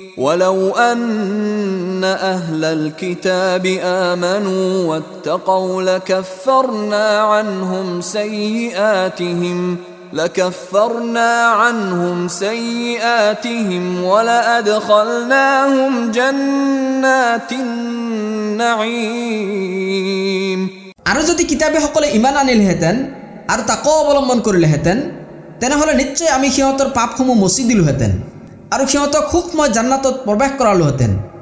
ولو أن أهل الكتاب آمنوا واتقوا لكفرنا عنهم سيئاتهم ولأدخلناهم جنات النعيم। আর যদি কিতাবে সকলে ঈমান আনিলহেঁতেন আৰু তাকও অৱলম্বন কৰিলেহেঁতেন তেনেহ'লে নিশ্চয় আমি সিহঁতৰ পাপসমূহ মচি দিলোহেঁতেন আৰু সিহঁতক সুখময় জান্নাতত প্ৰৱেশ কৰালোহেঁতেন।